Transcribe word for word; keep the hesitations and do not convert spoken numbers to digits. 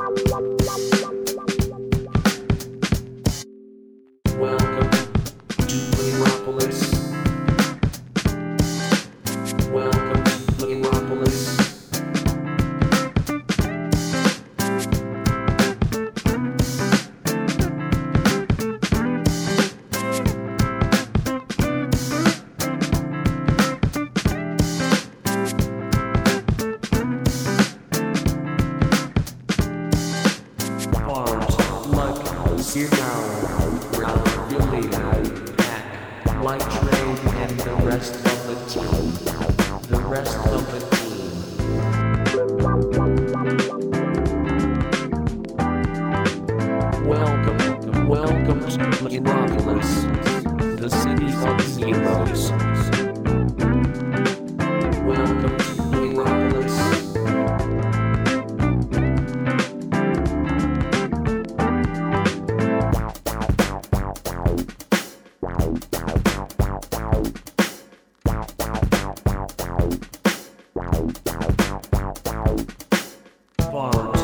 Welcome to Metropolis. Welcome to Metropolis. Bars like Zero, Round Billy, Pack, Light Train, and the rest of the team. The rest of the team. Welcome, welcome to Metropolis, the city of zeros. Welcome to Metropolis. Bars